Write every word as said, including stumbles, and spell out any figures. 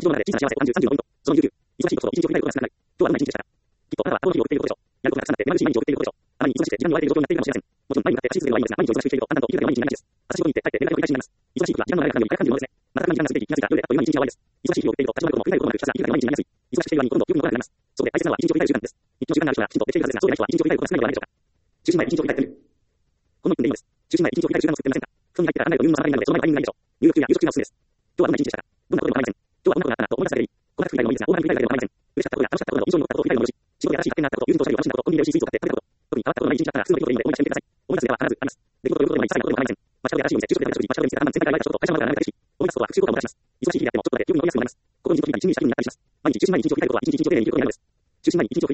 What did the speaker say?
の中で小さな幸せを感じるさんじゅうのポイント。そのにじゅうきゅう、忙しいことと一日を振り返ることが少なくなる。今日はどんな一日でしたか。きっとあなたは過去の日を送っていることでしょう。やることがたくさんあって目まぐるしい毎日を送っていることでしょう。あまりに忙しくて時間に追われている状況になっているかもしれません。もちろん毎日だって足し続けるのはいいのですが、毎日を忙しくしているとだんだんと生きづらい毎日になりがちです。朝仕事に行って帰って連絡を繰り返しになります。忙しい時は時間の流れが感じるより早く感じるものですね。また時間が過ぎていき気がついた夜であっという間に一日が終わりです。忙しい日を送っていると立ち止まることも振り返ることもなくひたすら生きづらい毎日になりやすい。忙しくしている割にほとんど記憶に残らなくなります。そこで大切なのは一日を振り返る習慣です。日中の時間がある人はきちんとできているはずですが、そうでない人は一日を振り返ることが少ないのではないでしょうか。就寝前に一日を振り返ってみる。このいっぷんでいいのです。就寝前に一日を振り返る習慣を作ってみませんか。布団に入ってから考えると入眠の妨げになるので、その前のタイミングがいいでしょう。入浴中や夕食中がおすすめです。今日はどんな一日でしたか。どんなことにも構いません。今日はどんなことがあったなと思い出せばいい。これだけ振り返るのもいいですが、大幅に振り返るのでは構いません。嬉しかったことや楽しかったことなど印象に残ったことを振り返るのもよし。仕事や新しい発見があったこと、友人とおしゃべりを楽しんだこと、コンビニで美味しいスイーツを買って食べたこと、特に変わったことのない一日だったら普通の出来事でいいので思い出してみてください。思い出す例は必ずあります。出来事を喜ぶことでもいい、小さなことでも構いません。街角で新しいお店、昼食で食事、街角で見つけた看板、先輩から言われたこと、会社の中で学んだ歴史、思い出すことは復習効果をもたらします。忙しい日々であってもちょっとだけ気分に乗りやすくなります。心にじっと響いた一日にした気分になったりします。毎日就寝前に一日を振り返ることは一日一日を丁寧に生きることになるのです。就寝前に一日を